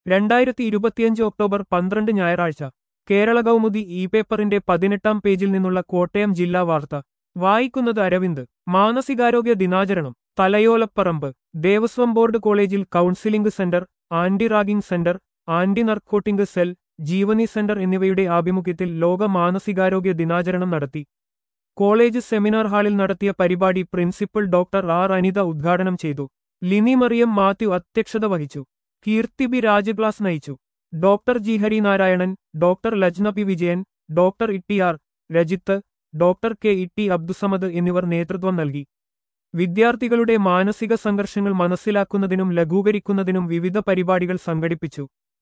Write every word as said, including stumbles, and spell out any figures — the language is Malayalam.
രണ്ടായിരത്തി ഇരുപത്തിയഞ്ച് ഒക്ടോബർ പന്ത്രണ്ട് ഞായറാഴ്ച കേരള കൗമുദി ഇ പേപ്പറിന്റെ പതിനെട്ടാം പേജിൽ നിന്നുള്ള കോട്ടയം ജില്ലാ വാർത്ത വായിക്കുന്നത് അരവിന്ദ്. മാനസികാരോഗ്യ ദിനാചരണം തലയോലപ്പറമ്പ്. ദേവസ്വം ബോർഡ് കോളേജിൽ counselling centre, anti ragging centre, anti narcotic cell, Jeevani centre എന്നിവയുടെ ആഭിമുഖ്യത്തിൽ ലോക മാനസികാരോഗ്യ ദിനാചരണം നടത്തി. കോളേജ് സെമിനാർ ഹാളിൽ നടത്തിയ പരിപാടി പ്രിൻസിപ്പൽ ഡോക്ടർ ആർ അനിത ഉദ്ഘാടനം ചെയ്തു. ലിനി മറിയം മാത്യു അധ്യക്ഷത വഹിച്ചു. കീർത്തി ബി രാജ് ക്ലാസ് നയിച്ചു. Doctor G Harinarayanan, doctor Lajna P Vijayan, doctor E T R Rajith, doctor K E T Abdussamad എന്നിവർ നേതൃത്വം നൽകി. വിദ്യാർത്ഥികളുടെ മാനസിക സംഘർഷങ്ങൾ മനസ്സിലാക്കുന്നതിനും ലഘൂകരിക്കുന്നതിനും വിവിധ പരിപാടികൾ സംഘടിപ്പിച്ചു.